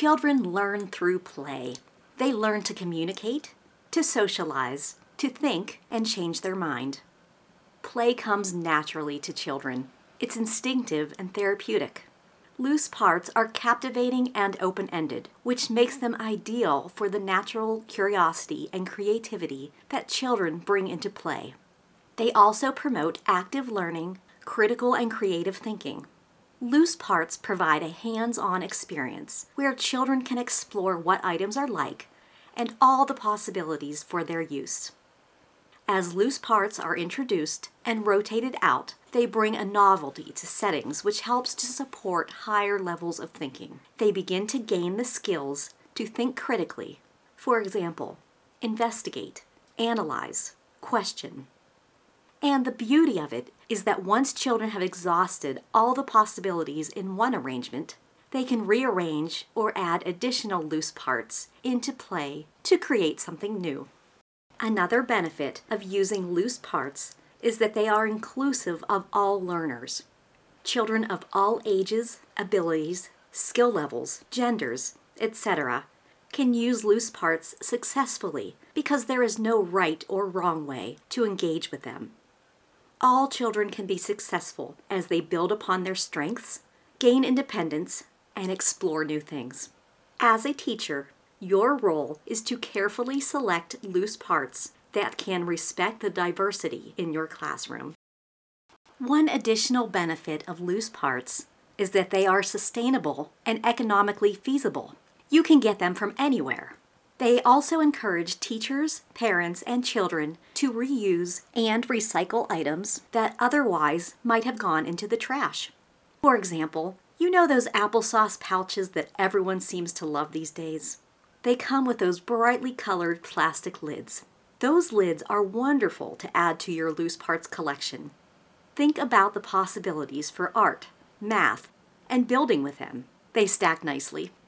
Children learn through play. They learn to communicate, to socialize, to think, and change their mind. Play comes naturally to children. It's instinctive and therapeutic. Loose parts are captivating and open-ended, which makes them ideal for the natural curiosity and creativity that children bring into play. They also promote active learning, critical and creative thinking. Loose parts provide a hands-on experience where children can explore what items are like and all the possibilities for their use. As loose parts are introduced and rotated out, they bring a novelty to settings which helps to support higher levels of thinking. They begin to gain the skills to think critically. For example, investigate, analyze, question. And the beauty of it is that once children have exhausted all the possibilities in one arrangement, they can rearrange or add additional loose parts into play to create something new. Another benefit of using loose parts is that they are inclusive of all learners. Children of all ages, abilities, skill levels, genders, etc. can use loose parts successfully because there is no right or wrong way to engage with them. All children can be successful as they build upon their strengths, gain independence, and explore new things. As a teacher, your role is to carefully select loose parts that can respect the diversity in your classroom. One additional benefit of loose parts is that they are sustainable and economically feasible. You can get them from anywhere. They also encourage teachers, parents, and children to reuse and recycle items that otherwise might have gone into the trash. For example, you know those applesauce pouches that everyone seems to love these days? They come with those brightly colored plastic lids. Those lids are wonderful to add to your loose parts collection. Think about the possibilities for art, math, and building with them. They stack nicely.